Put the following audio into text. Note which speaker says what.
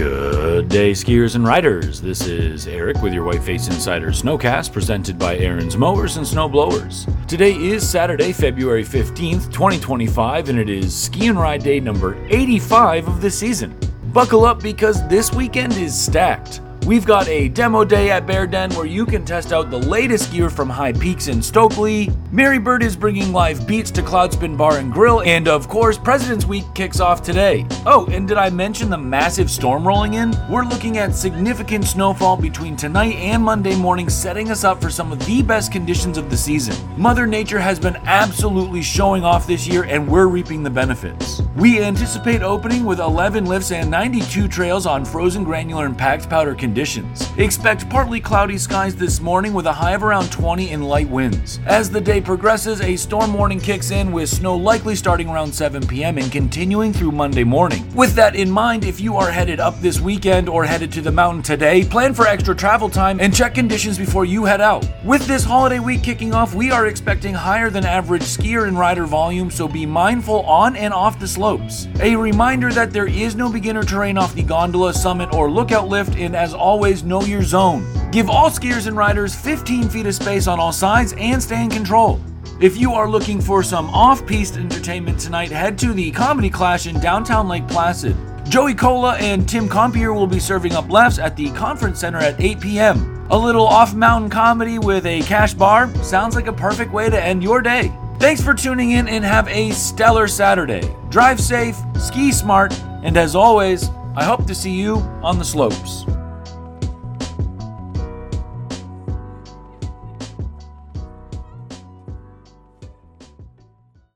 Speaker 1: Good day, skiers and riders. This is Eric with your Whiteface Insider Snowcast, presented by Aaron's Mowers and Snowblowers. Today is Saturday, February 15th, 2025, and it is Ski and Ride Day number 85 of the season. Buckle up because this weekend is stacked. We've got a demo day at Bear Den where you can test out the latest gear from High Peaks in Stokely. Mary Bird is bringing live beats to Cloudspin Bar and Grill, and of course, President's Week kicks off today. Oh, and did I mention the massive storm rolling in? We're looking at significant snowfall between tonight and Monday morning, setting us up for some of the best conditions of the season. Mother Nature has been absolutely showing off this year, and we're reaping the benefits. We anticipate opening with 11 lifts and 92 trails on frozen granular and packed powder conditions. Expect partly cloudy skies this morning with a high of around 20 and light winds. As the day progresses, a storm warning kicks in with snow likely starting around 7 p.m. and continuing through Monday morning. With that in mind, if you are headed up this weekend or headed to the mountain today, plan for extra travel time and check conditions before you head out. With this holiday week kicking off, we are expecting higher than average skier and rider volume, so be mindful on and off the slopes. A reminder that there is no beginner terrain off the gondola, summit, or lookout lift, and as always, know your zone. Give all skiers and riders 15 feet of space on all sides and stay in control. If you are looking for some off-piste entertainment tonight, head to the Comedy Clash in downtown Lake Placid. Joey Cola and Tim Compier will be serving up laughs at the Conference Center at 8 p.m. A little off-mountain comedy with a cash bar sounds like a perfect way to end your day. Thanks for tuning in and have a stellar Saturday. Drive safe, ski smart, and as always, I hope to see you on the slopes.